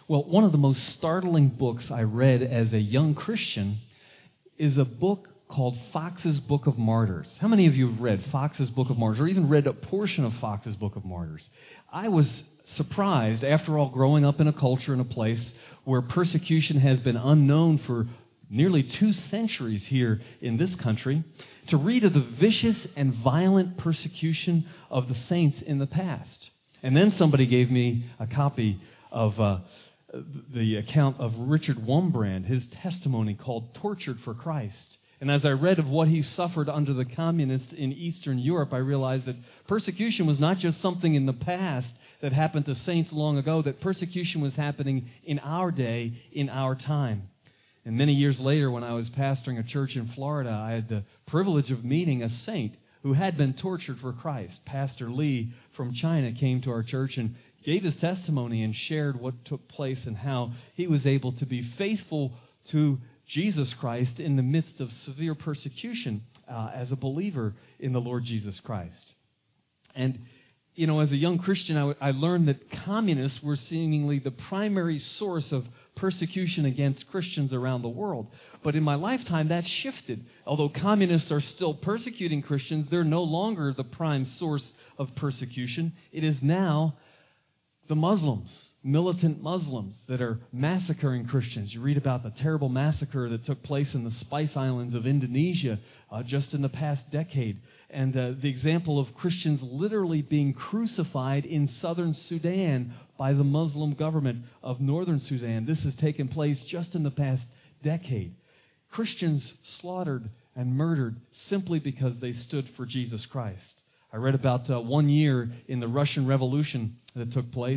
Well, one of the most startling books I read as a young Christian is a book called Fox's Book of Martyrs. How many of you have read Fox's Book of Martyrs, or even read a portion of Fox's Book of Martyrs? I was surprised, after all, growing up in a culture, in a place where persecution has been unknown for nearly 2 centuries here in this country, to read of the vicious and violent persecution of the saints in the past. And then somebody gave me a copy of the account of Richard Wurmbrand, his testimony called Tortured for Christ. And as I read of what he suffered under the communists in Eastern Europe, I realized that persecution was not just something in the past that happened to saints long ago, that persecution was happening in our day, in our time. And many years later, when I was pastoring a church in Florida, I had the privilege of meeting a saint who had been tortured for Christ. Pastor Lee from China came to our church and gave his testimony and shared what took place and how he was able to be faithful to Jesus Christ in the midst of severe persecution as a believer in the Lord Jesus Christ. And, you know, as a young Christian, I learned that communists were seemingly the primary source of persecution against Christians around the world. But in my lifetime, that shifted. Although communists are still persecuting Christians, they're no longer the prime source of persecution. It is now the Muslims, militant Muslims, that are massacring Christians. You read about the terrible massacre that took place in the Spice Islands of Indonesia just in the past decade. And the example of Christians literally being crucified in southern Sudan by the Muslim government of northern Sudan. This has taken place just in the past decade. Christians slaughtered and murdered simply because they stood for Jesus Christ. I read about 1 year in the Russian Revolution that took place,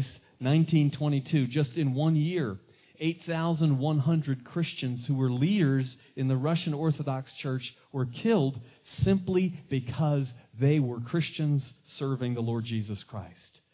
1922, just in 1 year. 8,100 Christians who were leaders in the Russian Orthodox Church were killed simply because they were Christians serving the Lord Jesus Christ.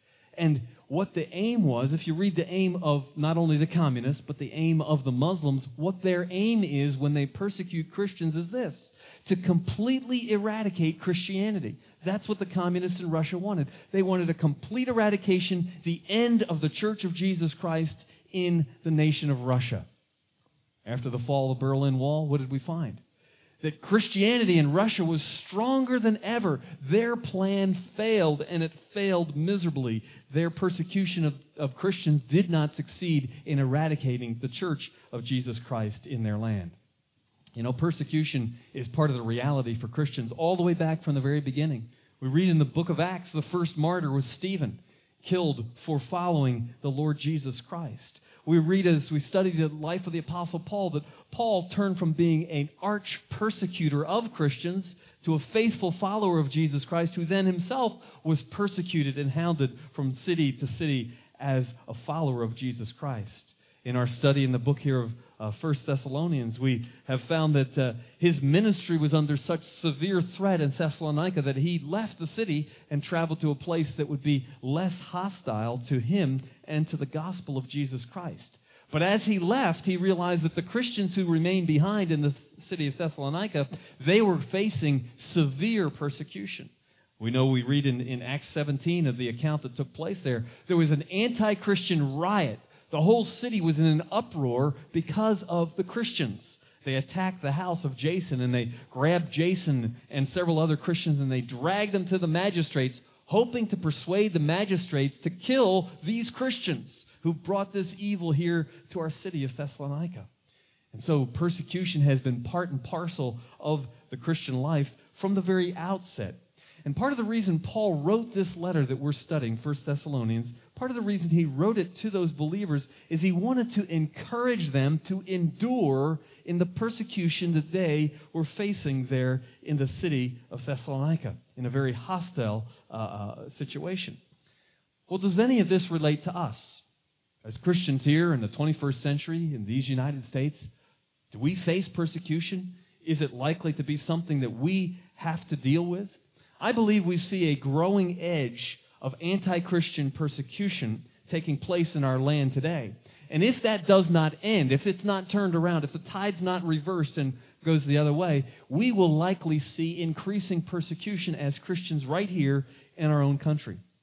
And what the aim was, if you read the aim of not only the communists, but the aim of the Muslims, what their aim is when they persecute Christians is this: to completely eradicate Christianity. That's what the communists in Russia wanted. They wanted a complete eradication, the end of the Church of Jesus Christ in the nation of Russia. After the fall of the Berlin Wall, what did we find? That Christianity in Russia was stronger than ever. Their plan failed, and it failed miserably. Their persecution of Christians did not succeed in eradicating the Church of Jesus Christ in their land. You know, persecution is part of the reality for Christians all the way back from the very beginning. We read in the book of Acts, the first martyr was Stephen, killed for following the Lord Jesus Christ. We read as we study the life of the Apostle Paul that Paul turned from being an arch persecutor of Christians to a faithful follower of Jesus Christ, who then himself was persecuted and hounded from city to city as a follower of Jesus Christ. In our study in the book here of 1 Thessalonians, we have found that his ministry was under such severe threat in Thessalonica that he left the city and traveled to a place that would be less hostile to him and to the gospel of Jesus Christ. But as he left, he realized that the Christians who remained behind in the city of Thessalonica, they were facing severe persecution. We know, we read in Acts 17 of the account that took place there, there was an anti-Christian riot. The whole city was in an uproar because of the Christians. They attacked the house of Jason, and they grabbed Jason and several other Christians, and they dragged them to the magistrates, hoping to persuade the magistrates to kill these Christians who brought this evil here to our city of Thessalonica. And so persecution has been part and parcel of the Christian life from the very outset. And part of the reason Paul wrote this letter that we're studying, 1 Thessalonians, part of the reason he wrote it to those believers is he wanted to encourage them to endure in the persecution that they were facing there in the city of Thessalonica, in a very hostile situation. Well, does any of this relate to us? As Christians here in the 21st century in these United States, do we face persecution? Is it likely to be something that we have to deal with? I believe we see a growing edge of anti-Christian persecution taking place in our land today. And if that does not end, if it's not turned around, if the tide's not reversed and goes the other way, we will likely see increasing persecution as Christians right here in our own country.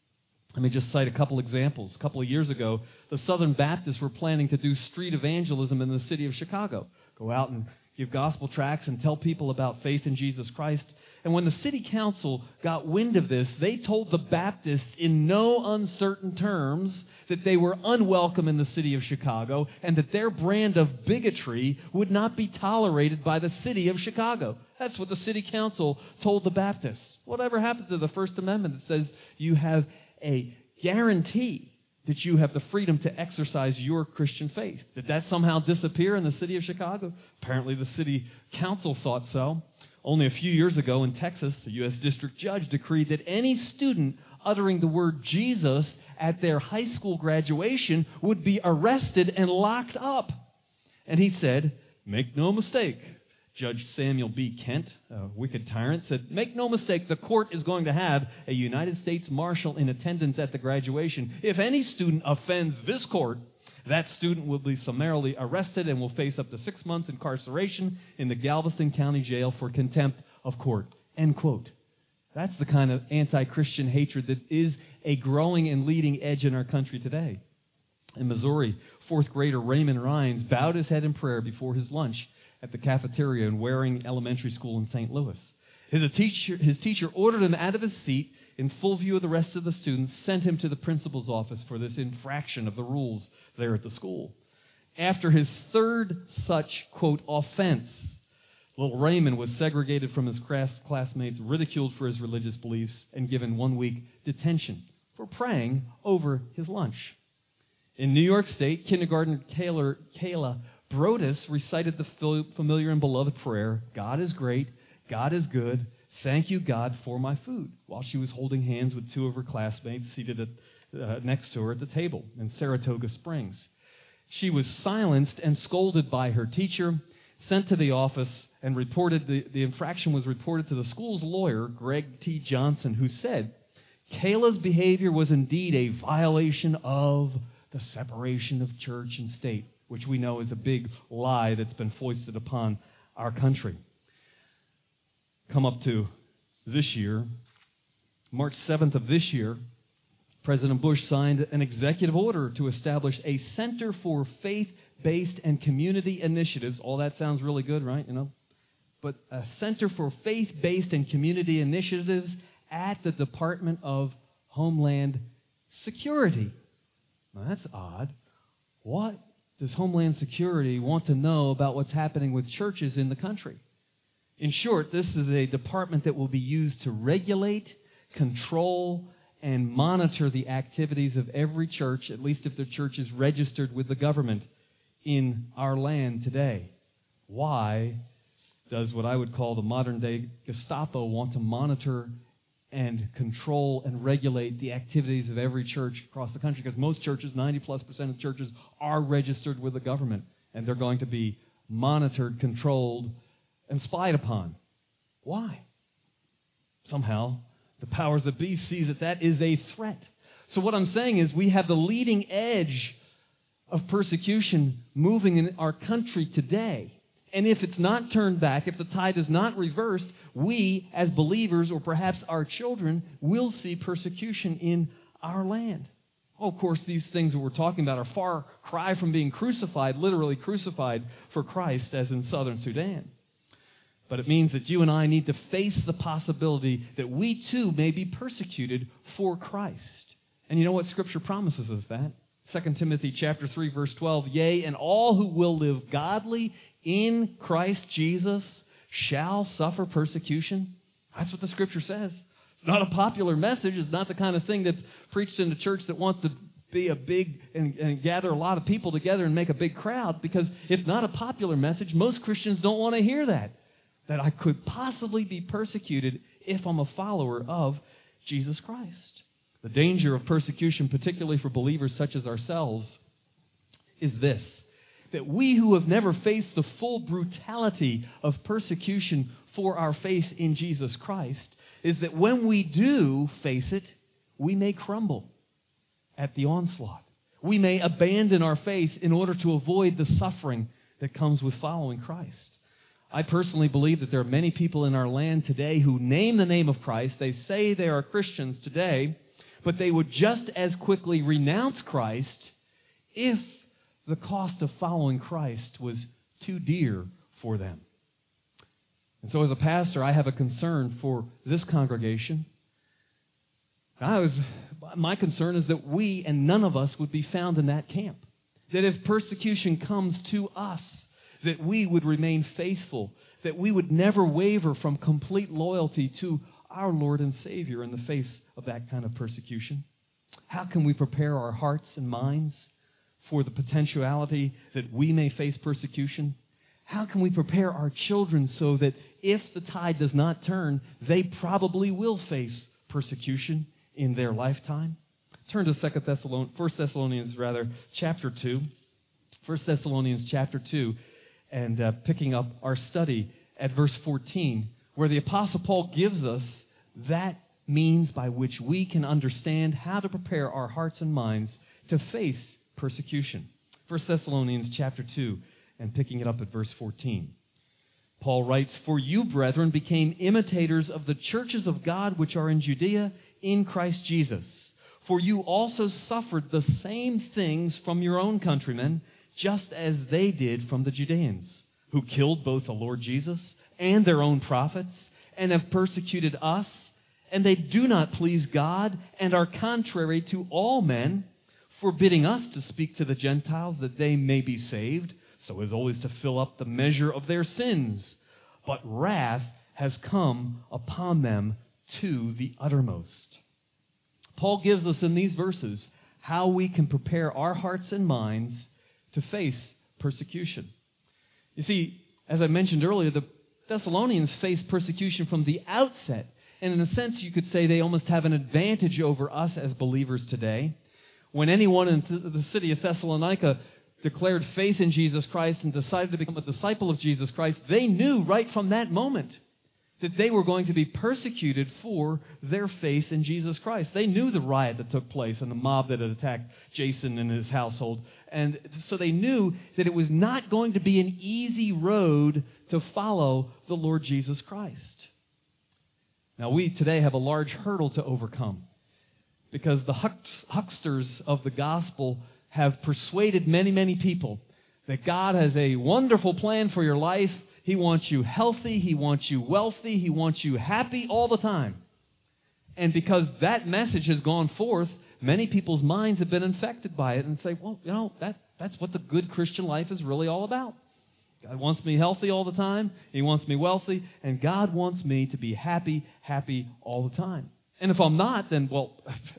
Let me just cite a couple examples. A couple of years ago, the Southern Baptists were planning to do street evangelism in the city of Chicago. Go out and give gospel tracts and tell people about faith in Jesus Christ. And when the city council got wind of this, they told the Baptists in no uncertain terms that they were unwelcome in the city of Chicago and that their brand of bigotry would not be tolerated by the city of Chicago. That's what the city council told the Baptists. Whatever happened to the First Amendment that says you have a guarantee that you have the freedom to exercise your Christian faith? Did that somehow disappear in the city of Chicago? Apparently the city council thought so. Only a few years ago in Texas, a U.S. district judge decreed that any student uttering the word Jesus at their high school graduation would be arrested and locked up. And he said, make no mistake. Judge Samuel B. Kent, a wicked tyrant, said, make no mistake, the court is going to have a United States Marshal in attendance at the graduation. If any student offends this court, that student will be summarily arrested and will face up to 6 months incarceration in the Galveston County Jail for contempt of court. End quote. That's the kind of anti-Christian hatred that is a growing and leading edge in our country today. In Missouri, fourth grader Raymond Rhines bowed his head in prayer before his lunch at the cafeteria in Waring Elementary School in St. Louis. His teacher ordered him out of his seat in full view of the rest of the students, sent him to the principal's office for this infraction of the rules there at the school. After his third such, quote, offense, little Raymond was segregated from his classmates, ridiculed for his religious beliefs, and given 1 week detention for praying over his lunch. In New York State, kindergarten Kayla Brodus recited the familiar and beloved prayer, God is great, God is good, thank you, God, for my food, while she was holding hands with two of her classmates seated next to her at the table in Saratoga Springs. She was silenced and scolded by her teacher, sent to the office, and reported. The infraction was reported to the school's lawyer, Greg T. Johnson, who said, Kayla's behavior was indeed a violation of the separation of church and state, which we know is a big lie that's been foisted upon our country. Come up to this year, March 7th of this year, President Bush signed an executive order to establish a Center for Faith-Based and Community Initiatives. All that sounds really good, right? But a Center for Faith-Based and Community Initiatives at the Department of Homeland Security. Now, that's odd. What does Homeland Security want to know about what's happening with churches in the country? In short, this is a department that will be used to regulate, control, and monitor the activities of every church, at least if the church is registered with the government in our land today. Why does what I would call the modern-day Gestapo want to monitor and control and regulate the activities of every church across the country? Because most churches, 90+% of churches, are registered with the government, and they're going to be monitored, controlled, and spied upon. Why? Somehow, the powers that be sees that is a threat. So what I'm saying is we have the leading edge of persecution moving in our country today. And if it's not turned back, if the tide is not reversed, we as believers, or perhaps our children, will see persecution in our land. Oh, of course, these things that we're talking about are far cry from being crucified, literally crucified for Christ, as in southern Sudan. But it means that you and I need to face the possibility that we too may be persecuted for Christ. And you know what Scripture promises us that? 2 Timothy chapter 3, verse 12, Yea, and all who will live godly in Christ Jesus shall suffer persecution. That's what the Scripture says. It's not a popular message. It's not the kind of thing that's preached in the church that wants to be a big and gather a lot of people together and make a big crowd, because it's not a popular message. Most Christians don't want to hear that I could possibly be persecuted if I'm a follower of Jesus Christ. The danger of persecution, particularly for believers such as ourselves, is this: that we who have never faced the full brutality of persecution for our faith in Jesus Christ, is that when we do face it, we may crumble at the onslaught. We may abandon our faith in order to avoid the suffering that comes with following Christ. I personally believe that there are many people in our land today who name the name of Christ. They say they are Christians today, but they would just as quickly renounce Christ if the cost of following Christ was too dear for them. And so as a pastor, I have a concern for this congregation. My concern is that we and none of us would be found in that camp. That if persecution comes to us, that we would remain faithful, that we would never waver from complete loyalty to our Lord and Savior in the face of that kind of persecution. How can we prepare our hearts and minds for the potentiality that we may face persecution? How can we prepare our children so that if the tide does not turn, they probably will face persecution in their lifetime? Turn to 1 Thessalonians chapter 2. 1 Thessalonians chapter 2, and picking up our study at verse 14, where the Apostle Paul gives us that means by which we can understand how to prepare our hearts and minds to face persecution. 1 Thessalonians chapter 2, and picking it up at verse 14. Paul writes, "For you, brethren, became imitators of the churches of God which are in Judea in Christ Jesus. For you also suffered the same things from your own countrymen, just as they did from the Judeans, who killed both the Lord Jesus and their own prophets, and have persecuted us, and they do not please God, and are contrary to all men, forbidding us to speak to the Gentiles that they may be saved, so as always to fill up the measure of their sins. But wrath has come upon them to the uttermost." Paul gives us in these verses how we can prepare our hearts and minds to face persecution. You see, as I mentioned earlier, the Thessalonians faced persecution from the outset. And in a sense, you could say they almost have an advantage over us as believers today. When anyone in the city of Thessalonica declared faith in Jesus Christ and decided to become a disciple of Jesus Christ, they knew right from that moment that they were going to be persecuted for their faith in Jesus Christ. They knew the riot that took place and the mob that had attacked Jason and his household. And so they knew that it was not going to be an easy road to follow the Lord Jesus Christ. Now, we today have a large hurdle to overcome because the hucksters of the gospel have persuaded many, many people that God has a wonderful plan for your life. He wants you healthy. He wants you wealthy. He wants you happy all the time. And because that message has gone forth, many people's minds have been infected by it and say, well, that's what the good Christian life is really all about. God wants me healthy all the time. He wants me wealthy. And God wants me to be happy all the time. And if I'm not, then, well,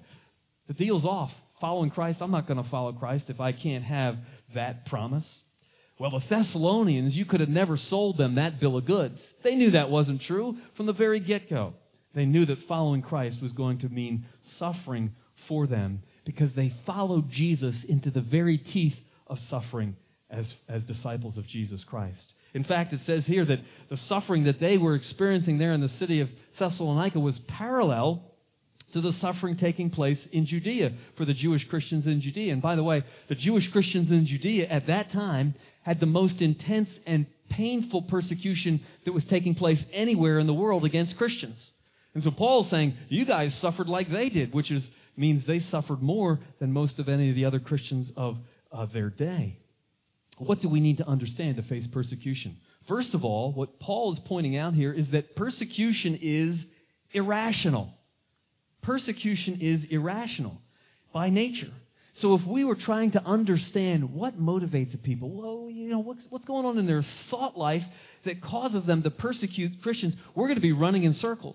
the deal's off. Following Christ, I'm not going to follow Christ if I can't have that promise. Well, the Thessalonians, you could have never sold them that bill of goods. They knew that wasn't true from the very get-go. They knew that following Christ was going to mean suffering for them because they followed Jesus into the very teeth of suffering as disciples of Jesus Christ. In fact, it says here that the suffering that they were experiencing there in the city of Thessalonica was parallel to the suffering taking place in Judea for the Jewish Christians in Judea. And by the way, the Jewish Christians in Judea at that time had the most intense and painful persecution that was taking place anywhere in the world against Christians. And so Paul's saying, you guys suffered like they did, which means they suffered more than most of any of the other Christians of their day. What do we need to understand to face persecution? First of all, what Paul is pointing out here is that persecution is irrational. Persecution is irrational by nature. So if we were trying to understand what motivates a people, well, what's going on in their thought life that causes them to persecute Christians, we're going to be running in circles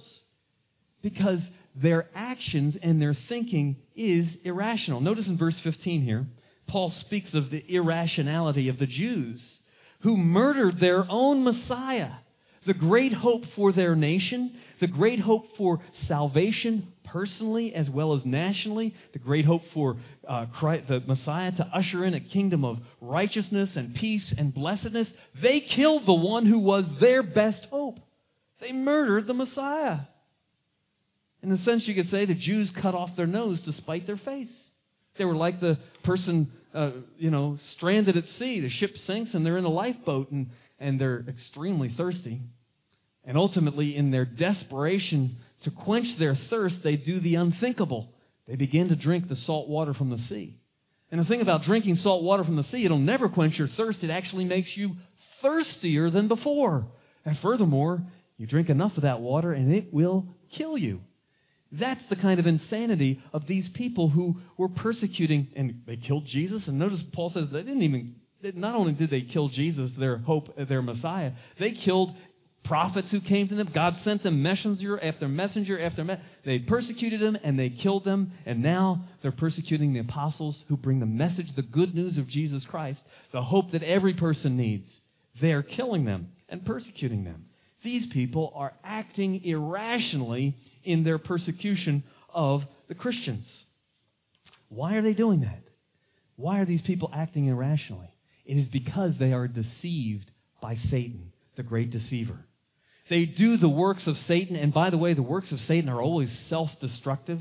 because their actions and their thinking is irrational. Notice in verse 15 here, Paul speaks of the irrationality of the Jews who murdered their own Messiah, the great hope for their nation, the great hope for salvation personally as well as nationally, the great hope for Christ, the Messiah to usher in a kingdom of righteousness and peace and blessedness. They killed the one who was their best hope. They murdered the Messiah. In a sense, you could say the Jews cut off their nose to spite their face. They were like the person, stranded at sea. The ship sinks and they're in a lifeboat and they're extremely thirsty. And ultimately, in their desperation to quench their thirst, they do the unthinkable. They begin to drink the salt water from the sea. And the thing about drinking salt water from the sea, it'll never quench your thirst. It actually makes you thirstier than before. And furthermore, you drink enough of that water and it will kill you. That's the kind of insanity of these people who were persecuting, and they killed Jesus. And notice Paul says not only did they kill Jesus, their hope, their Messiah, they killed prophets who came to them. God sent them messenger after messenger after messenger. They persecuted them and they killed them. And now they're persecuting the apostles who bring the message, the good news of Jesus Christ, the hope that every person needs. They're killing them and persecuting them. These people are acting irrationally in their persecution of the Christians. Why are they doing that? Why are these people acting irrationally? It is because they are deceived by Satan, the great deceiver. They do the works of Satan, and by the way, the works of Satan are always self-destructive.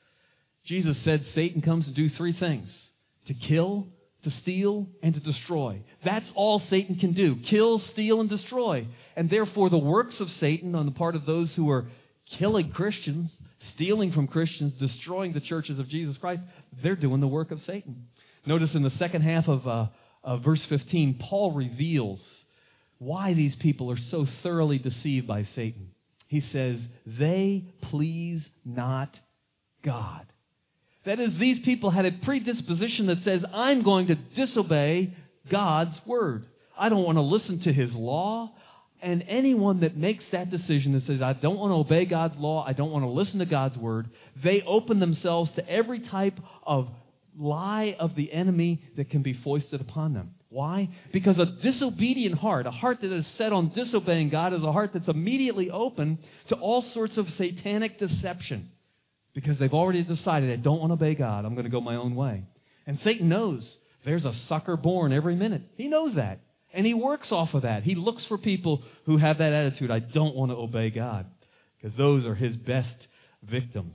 Jesus said Satan comes to do three things: to kill, to steal, and to destroy. That's all Satan can do: kill, steal, and destroy. And therefore, the works of Satan on the part of those who are killing Christians, stealing from Christians, destroying the churches of Jesus Christ, they're doing the work of Satan. Notice in the second half of verse 15, Paul reveals why these people are so thoroughly deceived by Satan. He says, they please not God. That is, these people had a predisposition that says, I'm going to disobey God's word. I don't want to listen to His law. And anyone that makes that decision that says, I don't want to obey God's law, I don't want to listen to God's word, they open themselves to every type of lie of the enemy that can be foisted upon them. Why? Because a disobedient heart, a heart that is set on disobeying God, is a heart that's immediately open to all sorts of satanic deception. Because they've already decided, I don't want to obey God, I'm going to go my own way. And Satan knows there's a sucker born every minute. He knows that. And he works off of that. He looks for people who have that attitude, I don't want to obey God. Because those are his best victims.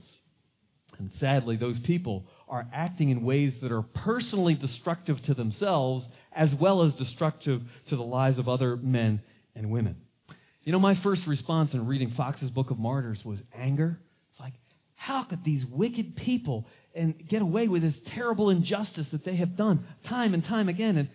And sadly, those people are acting in ways that are personally destructive to themselves as well as destructive to the lives of other men and women. You know, my first response in reading Fox's Book of Martyrs was anger. It's like, how could these wicked people and get away with this terrible injustice that they have done time and time again?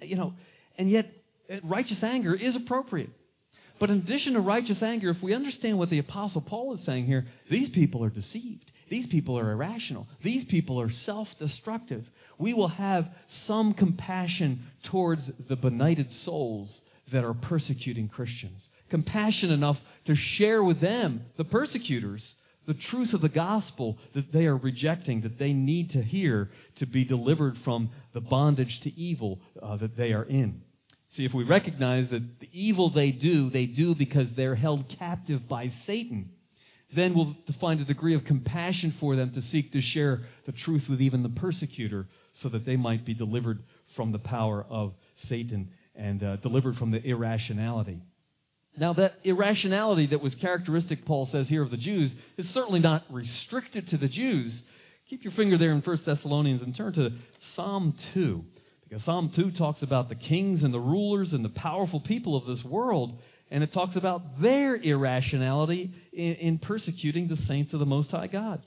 And yet righteous anger is appropriate. But in addition to righteous anger, if we understand what the Apostle Paul is saying here, these people are deceived. These people are irrational. These people are self-destructive. We will have some compassion towards the benighted souls that are persecuting Christians. Compassion enough to share with them, the persecutors, the truth of the gospel that they are rejecting, that they need to hear to be delivered from the bondage to evil that they are in. See, if we recognize that the evil they do because they're held captive by Satan, then we'll find a degree of compassion for them to seek to share the truth with even the persecutor so that they might be delivered from the power of Satan and delivered from the irrationality. Now, that irrationality that was characteristic, Paul says here, of the Jews is certainly not restricted to the Jews. Keep your finger there in 1 Thessalonians and turn to Psalm 2. Because Psalm 2 talks about the kings and the rulers and the powerful people of this world, and it talks about their irrationality in persecuting the saints of the Most High God.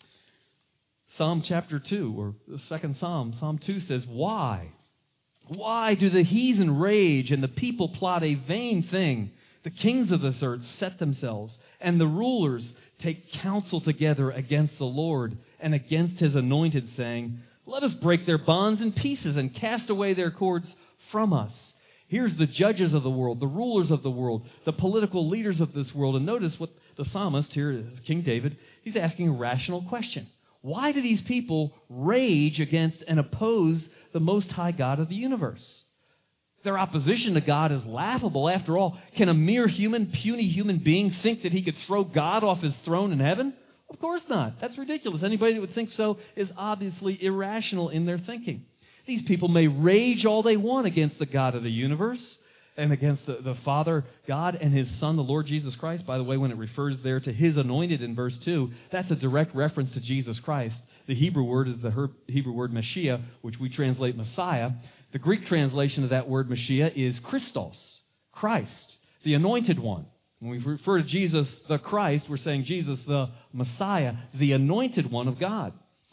Psalm chapter 2, or the second Psalm, Psalm 2 says, Why? Why do the heathen rage and the people plot a vain thing? The kings of this earth set themselves, and the rulers take counsel together against the Lord and against His anointed, saying, Let us break their bonds in pieces and cast away their cords from us. Here's the judges of the world, the rulers of the world, the political leaders of this world. And notice what the psalmist here is, King David, he's asking a rational question. Why do these people rage against and oppose the Most High God of the universe? Their opposition to God is laughable. After all, can a mere puny human being think that he could throw God off His throne in heaven? Of course not. That's ridiculous. Anybody that would think so is obviously irrational in their thinking. These people may rage all they want against the God of the universe and against the Father God and His Son, the Lord Jesus Christ. By the way, when it refers there to His anointed in verse 2, that's a direct reference to Jesus Christ. The Hebrew word is the Hebrew word Mashiach, which we translate Messiah. The Greek translation of that word Mashiach is Christos, Christ, the anointed one. When we refer to Jesus the Christ, we're saying Jesus the Messiah, the anointed one of God.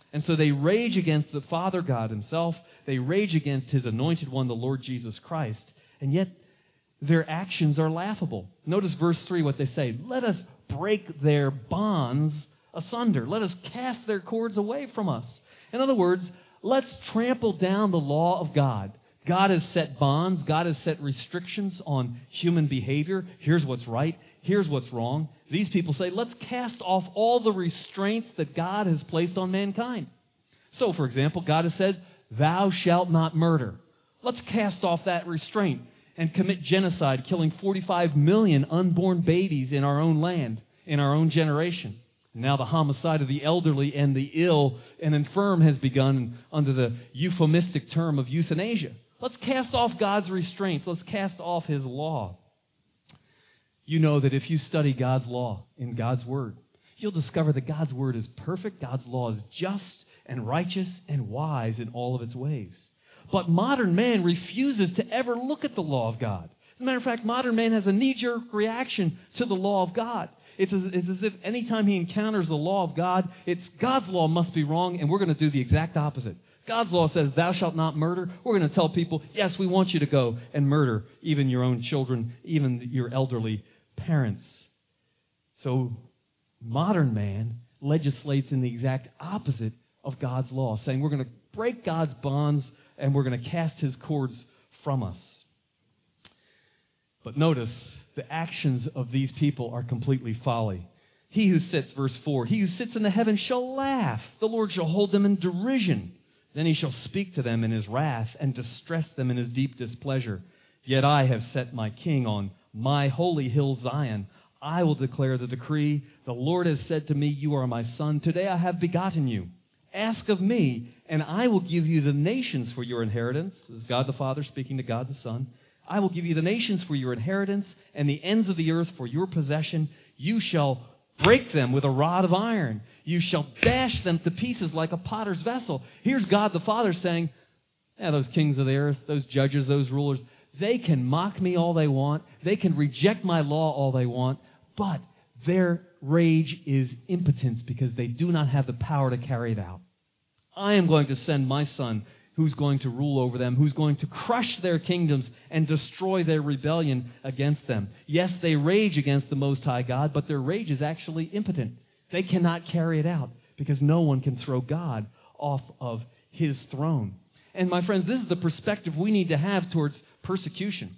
And so they rage against the Father God himself. They rage against his anointed one, the Lord Jesus Christ. And yet their actions are laughable. Notice verse 3, what they say. Let us break their bonds asunder. Let us cast their cords away from us. In other words, let's trample down the law of God. God has set bonds. God has set restrictions on human behavior. Here's what's right. Here's what's wrong. These people say, let's cast off all the restraints that God has placed on mankind. So, for example, God has said, thou shalt not murder. Let's cast off that restraint and commit genocide, killing 45 million unborn babies in our own land, in our own generation. Now the homicide of the elderly and the ill and infirm has begun under the euphemistic term of euthanasia. Let's cast off God's restraints. Let's cast off his law. You know that if you study God's law in God's Word, you'll discover that God's Word is perfect, God's law is just and righteous and wise in all of its ways. But modern man refuses to ever look at the law of God. As a matter of fact, modern man has a knee-jerk reaction to the law of God. It's as if anytime he encounters the law of God, it's God's law must be wrong, and we're going to do the exact opposite. God's law says, thou shalt not murder. We're going to tell people, yes, we want you to go and murder even your own children, even your elderly parents. So modern man legislates in the exact opposite of God's law, saying we're going to break God's bonds and we're going to cast his cords from us. But notice, the actions of these people are completely folly. He who sits, verse 4, he who sits in the heavens shall laugh. The Lord shall hold them in derision. Then he shall speak to them in his wrath and distress them in his deep displeasure. Yet I have set my king on my holy hill Zion. I will declare the decree. The Lord has said to me, you are my son. Today I have begotten you. Ask of me, and I will give you the nations for your inheritance. This is God the Father speaking to God the Son. I will give you the nations for your inheritance, and the ends of the earth for your possession. You shall break them with a rod of iron. You shall dash them to pieces like a potter's vessel. Here's God the Father saying, those kings of the earth, those judges, those rulers, they can mock me all they want. They can reject my law all they want. But their rage is impotence because they do not have the power to carry it out. I am going to send my son who's going to rule over them, who's going to crush their kingdoms and destroy their rebellion against them. Yes, they rage against the Most High God, but their rage is actually impotent. They cannot carry it out because no one can throw God off of his throne. And my friends, this is the perspective we need to have towards persecution.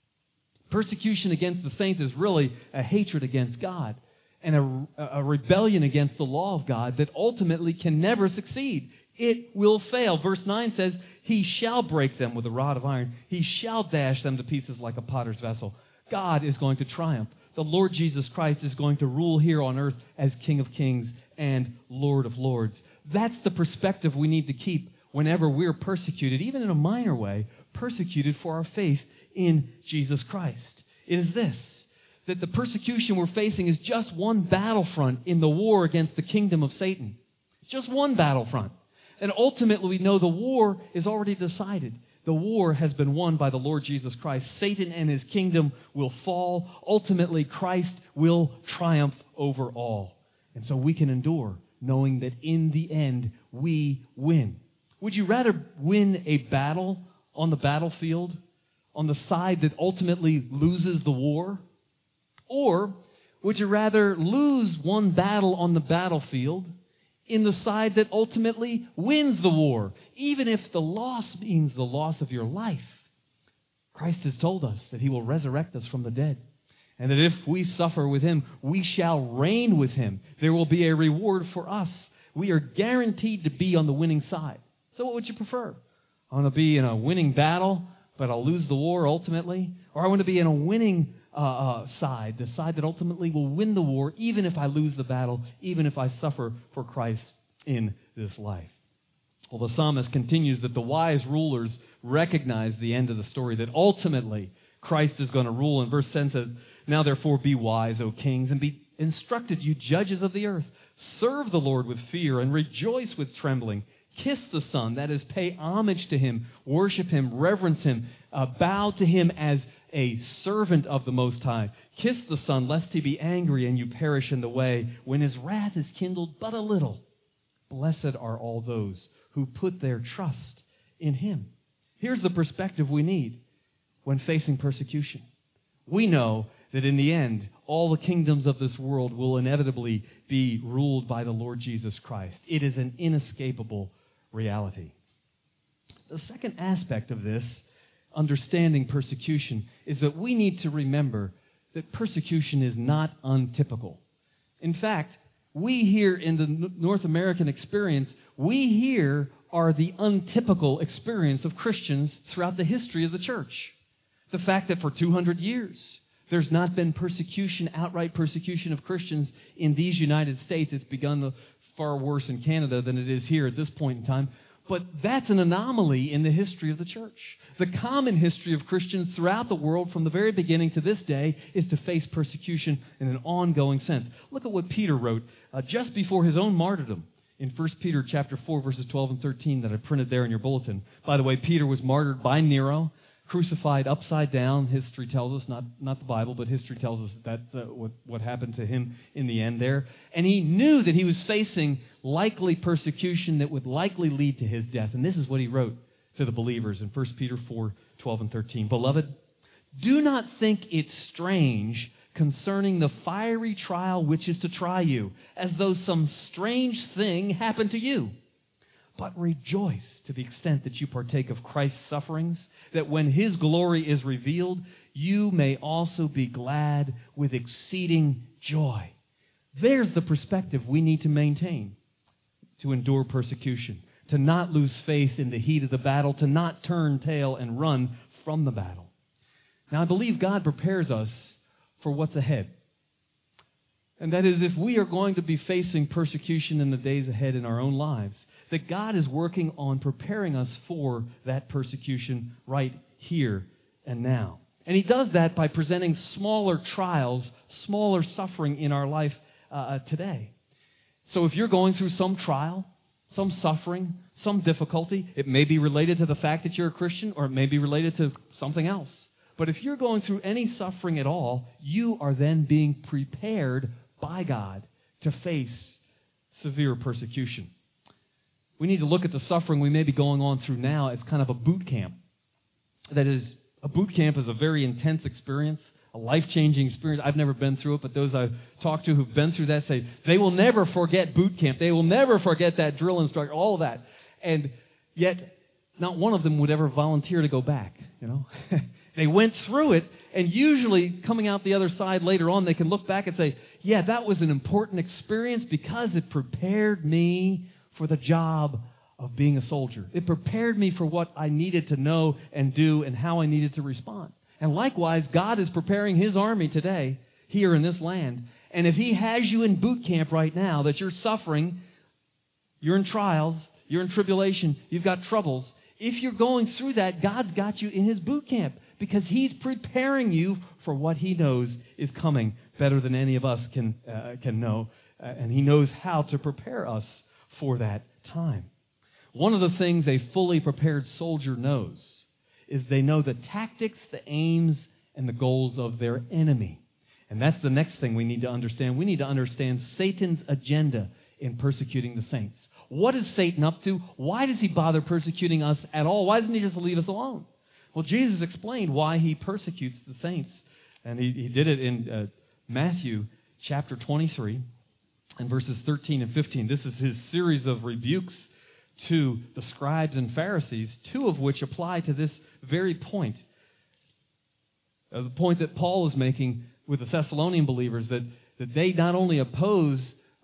Persecution against the saints is really a hatred against God and a rebellion against the law of God that ultimately can never succeed. It will fail. Verse 9 says, he shall break them with a rod of iron. He shall dash them to pieces like a potter's vessel. God is going to triumph. The Lord Jesus Christ is going to rule here on earth as King of Kings and Lord of Lords. That's the perspective we need to keep whenever we're persecuted, even in a minor way, persecuted for our faith in Jesus Christ. It is this, that the persecution we're facing is just one battlefront in the war against the kingdom of Satan. It's just one battlefront. And ultimately, we know the war is already decided. The war has been won by the Lord Jesus Christ. Satan and his kingdom will fall. Ultimately, Christ will triumph over all. And so we can endure, knowing that in the end, we win. Would you rather win a battle on the battlefield, on the side that ultimately loses the war? Or would you rather lose one battle on the battlefield in the side that ultimately wins the war, even if the loss means the loss of your life? Christ has told us that he will resurrect us from the dead, and that if we suffer with him, we shall reign with him. There will be a reward for us. We are guaranteed to be on the winning side. So what would you prefer? I want to be in a winning battle, but I'll lose the war ultimately? Or I want to be in a winning side, the side that ultimately will win the war, even if I lose the battle, even if I suffer for Christ in this life. Well, the psalmist continues that the wise rulers recognize the end of the story, that ultimately Christ is going to rule. And verse 10 says, now therefore be wise, O kings, and be instructed, you judges of the earth. Serve the Lord with fear and rejoice with trembling. Kiss the Son, that is, pay homage to him, worship him, reverence him, bow to him as a servant of the Most High. Kiss the Son, lest he be angry and you perish in the way, when his wrath is kindled but a little. blessed are all those who put their trust in Him. Here's the perspective we need when facing persecution. We know that in the end, all the kingdoms of this world will inevitably be ruled by the Lord Jesus Christ. It is an inescapable reality. The second aspect of this, understanding persecution, is that we need to remember that persecution is not untypical. In fact, we here in the North American experience, we here are the untypical experience of Christians throughout the history of the church. The fact that for 200 years, there's not been persecution, outright persecution of Christians in these United States. It's begun far worse in Canada than it is here at this point in time. But that's an anomaly in the history of the church. The common history of Christians throughout the world from the very beginning to this day is to face persecution in an ongoing sense. Look at what Peter wrote just before his own martyrdom in 1 Peter chapter 4, verses 12 and 13 that I printed there in your bulletin. By the way, Peter was martyred by Nero, crucified upside down. History tells us, not the Bible, but history tells us that's what happened to him in the end there. And he knew that he was facing likely persecution that would likely lead to his death. And this is what he wrote to the believers in 1 Peter 4, 12 and 13. Beloved, do not think it strange concerning the fiery trial which is to try you, as though some strange thing happened to you. But rejoice to the extent that you partake of Christ's sufferings, that when His glory is revealed, you may also be glad with exceeding joy. There's the perspective we need to maintain to endure persecution, to not lose faith in the heat of the battle, to not turn tail and run from the battle. Now, I believe God prepares us for what's ahead. And that is, if we are going to be facing persecution in the days ahead in our own lives, that God is working on preparing us for that persecution right here and now. And He does that by presenting smaller trials, smaller suffering in our life today. So if you're going through some trial, some suffering, some difficulty, it may be related to the fact that you're a Christian, or it may be related to something else. But if you're going through any suffering at all, you are then being prepared by God to face severe persecution. We need to look at the suffering we may be going on through now as kind of a boot camp. That is, a boot camp is a very intense experience, a life-changing experience. I've never been through it, but those I've talked to who've been through that say they will never forget boot camp. They will never forget that drill instructor, all of that. And yet, not one of them would ever volunteer to go back, you know. They went through it, and usually coming out the other side later on, they can look back and say, yeah, that was an important experience because it prepared me for the job of being a soldier. It prepared me for what I needed to know and do and how I needed to respond. And likewise, God is preparing His army today here in this land. And if He has you in boot camp right now, that you're suffering, you're in trials, you're in tribulation, you've got troubles, if you're going through that, God's got you in His boot camp because He's preparing you for what He knows is coming better than any of us can know. And He knows how to prepare us for that time. One of the things a fully prepared soldier knows is they know the tactics, the aims, and the goals of their enemy. And that's the next thing we need to understand. We need to understand Satan's agenda in persecuting the saints. What is Satan up to? Why does he bother persecuting us at all? Why doesn't he just leave us alone? Well, Jesus explained why he persecutes the saints. And he did it in Matthew chapter 23. And verses 13 and 15, this is his series of rebukes to the scribes and Pharisees, two of which apply to this very point. The point that Paul is making with the Thessalonian believers, that they not only oppose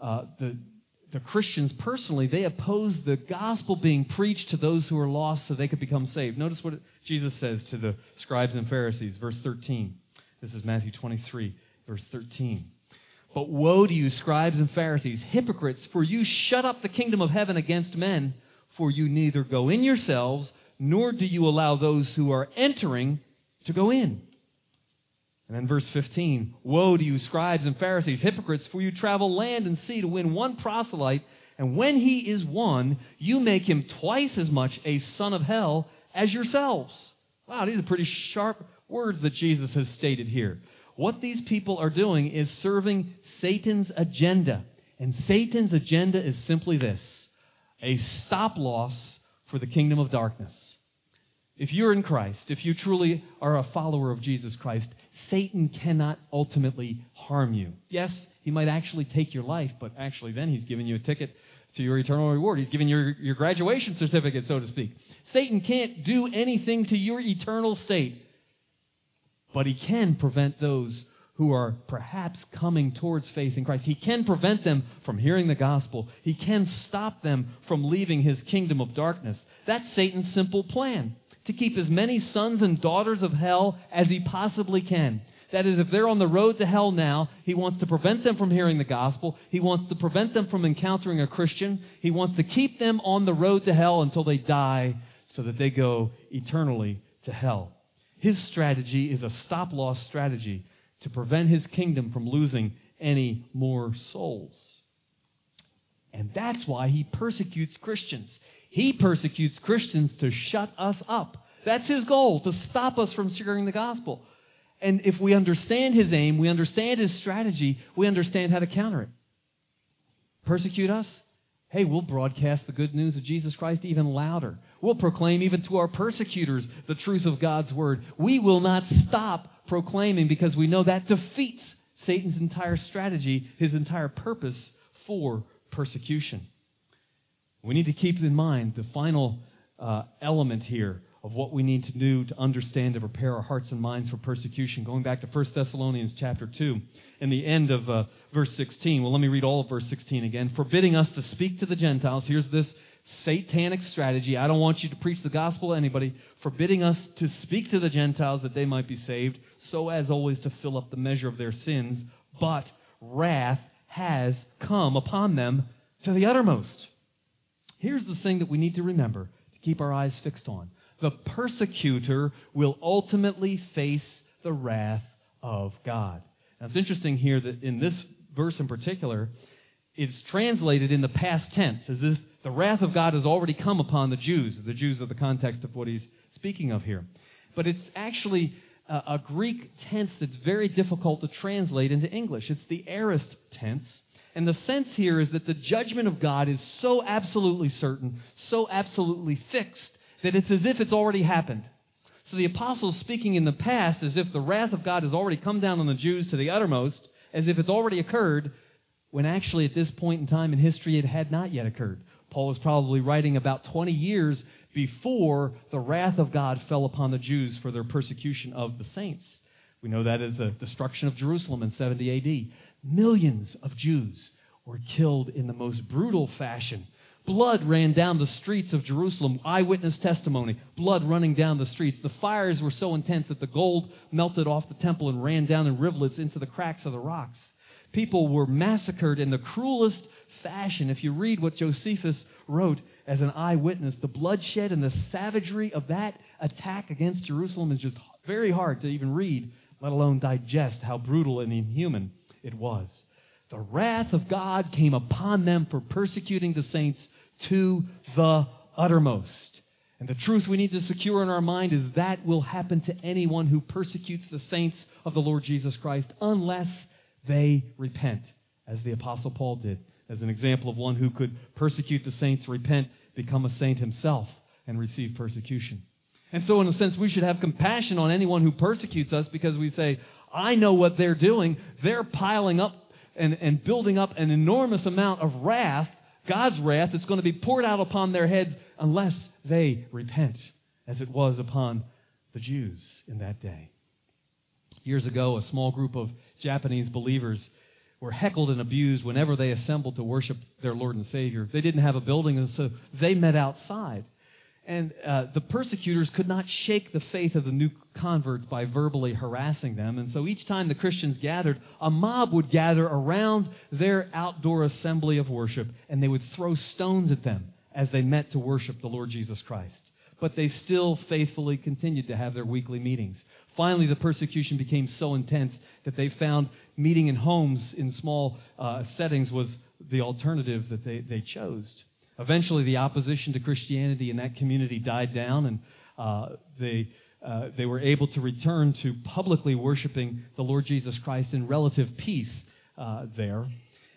the Christians personally, they oppose the gospel being preached to those who are lost so they could become saved. Notice what Jesus says to the scribes and Pharisees, verse 13. This is Matthew 23, verse 13. But woe to you, scribes and Pharisees, hypocrites, for you shut up the kingdom of heaven against men, for you neither go in yourselves, nor do you allow those who are entering to go in. And then verse 15, woe to you, scribes and Pharisees, hypocrites, for you travel land and sea to win one proselyte, and when he is won, you make him twice as much a son of hell as yourselves. Wow, these are pretty sharp words that Jesus has stated here. What these people are doing is serving Satan's agenda. And Satan's agenda is simply this: a stop-loss for the kingdom of darkness. If you're in Christ, if you truly are a follower of Jesus Christ, Satan cannot ultimately harm you. Yes, he might actually take your life, but actually then he's giving you a ticket to your eternal reward. He's giving you your graduation certificate, so to speak. Satan can't do anything to your eternal state, but he can prevent those who are perhaps coming towards faith in Christ. He can prevent them from hearing the gospel. He can stop them from leaving his kingdom of darkness. That's Satan's simple plan, to keep as many sons and daughters of hell as he possibly can. That is, if they're on the road to hell now, he wants to prevent them from hearing the gospel. He wants to prevent them from encountering a Christian. He wants to keep them on the road to hell until they die so that they go eternally to hell. His strategy is a stop-loss strategy to prevent his kingdom from losing any more souls. And that's why he persecutes Christians. He persecutes Christians to shut us up. That's his goal, to stop us from sharing the gospel. And if we understand his aim, we understand his strategy, we understand how to counter it. Persecute us? Hey, we'll broadcast the good news of Jesus Christ even louder. We'll proclaim even to our persecutors the truth of God's word. We will not stop proclaiming because we know that defeats Satan's entire strategy, his entire purpose for persecution. We need to keep in mind the final element here of what we need to do to understand and prepare our hearts and minds for persecution. Going back to 1 Thessalonians chapter 2 and the end of verse 16. Well, let me read all of verse 16 again. Forbidding us to speak to the Gentiles. Here's this satanic strategy. I don't want you to preach the gospel to anybody. Forbidding us to speak to the Gentiles that they might be saved, so as always to fill up the measure of their sins. But wrath has come upon them to the uttermost. Here's the thing that we need to remember, to keep our eyes fixed on. The persecutor will ultimately face the wrath of God. Now, it's interesting here that in this verse in particular, it's translated in the past tense, as if the wrath of God has already come upon the Jews. The Jews are the context of what he's speaking of here. But it's actually a Greek tense that's very difficult to translate into English. It's the aorist tense. And the sense here is that the judgment of God is so absolutely certain, so absolutely fixed, that it's as if it's already happened. So the apostle's speaking in the past as if the wrath of God has already come down on the Jews to the uttermost, as if it's already occurred, when actually at this point in time in history it had not yet occurred. Paul was probably writing about 20 years before the wrath of God fell upon the Jews for their persecution of the saints. We know that as the destruction of Jerusalem in 70 A.D. Millions of Jews were killed in the most brutal fashion. Blood ran down the streets of Jerusalem. Eyewitness testimony. Blood running down the streets. The fires were so intense that the gold melted off the temple and ran down in rivulets into the cracks of the rocks. People were massacred in the cruelest fashion. If you read what Josephus wrote as an eyewitness, the bloodshed and the savagery of that attack against Jerusalem is just very hard to even read, let alone digest how brutal and inhuman it was. The wrath of God came upon them for persecuting the saints to the uttermost. And the truth we need to secure in our mind is that will happen to anyone who persecutes the saints of the Lord Jesus Christ unless they repent, as the Apostle Paul did, as an example of one who could persecute the saints, repent, become a saint himself, and receive persecution. And so in a sense, we should have compassion on anyone who persecutes us because we say, I know what they're doing. They're piling up and building up an enormous amount of wrath, God's wrath, that's going to be poured out upon their heads unless they repent, as it was upon the Jews in that day. Years ago, a small group of Japanese believers were heckled and abused whenever they assembled to worship their Lord and Savior. They didn't have a building, and so they met outside. And the persecutors could not shake the faith of the new converts by verbally harassing them. And so each time the Christians gathered, a mob would gather around their outdoor assembly of worship, and they would throw stones at them as they met to worship the Lord Jesus Christ. But they still faithfully continued to have their weekly meetings. Finally, the persecution became so intense that they found meeting in homes in small settings was the alternative that they chose. Eventually, the opposition to Christianity in that community died down, and they were able to return to publicly worshiping the Lord Jesus Christ in relative peace there.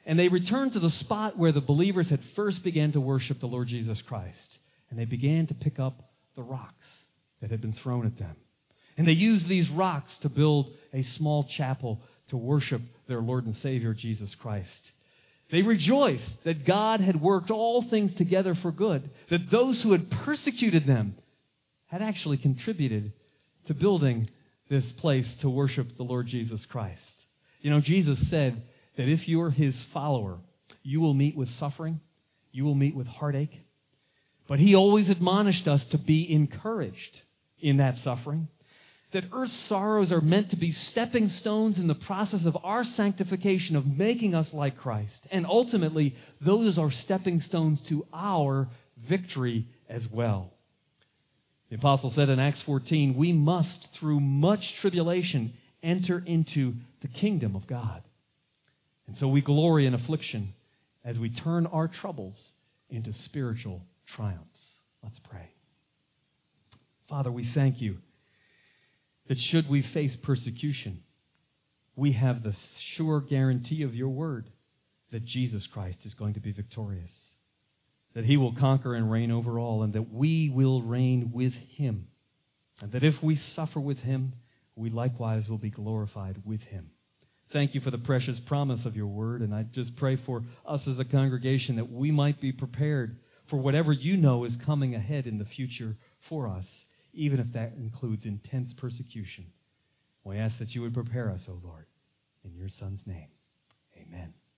And they returned to the spot where the believers had first began to worship the Lord Jesus Christ. And they began to pick up the rocks that had been thrown at them. And they used these rocks to build a small chapel to worship their Lord and Savior, Jesus Christ. They rejoiced that God had worked all things together for good, that those who had persecuted them had actually contributed to building this place to worship the Lord Jesus Christ. You know, Jesus said that if you're His follower, you will meet with suffering, you will meet with heartache, but He always admonished us to be encouraged in that suffering, that earth's sorrows are meant to be stepping stones in the process of our sanctification, of making us like Christ. And ultimately, those are stepping stones to our victory as well. The apostle said in Acts 14, we must, through much tribulation, enter into the kingdom of God. And so we glory in affliction as we turn our troubles into spiritual triumphs. Let's pray. Father, we thank You that should we face persecution, we have the sure guarantee of Your word that Jesus Christ is going to be victorious, that He will conquer and reign over all, and that we will reign with Him, and that if we suffer with Him, we likewise will be glorified with Him. Thank You for the precious promise of Your word, and I just pray for us as a congregation that we might be prepared for whatever You know is coming ahead in the future for us, even if that includes intense persecution. We ask that You would prepare us, O Lord. In Your Son's name, amen.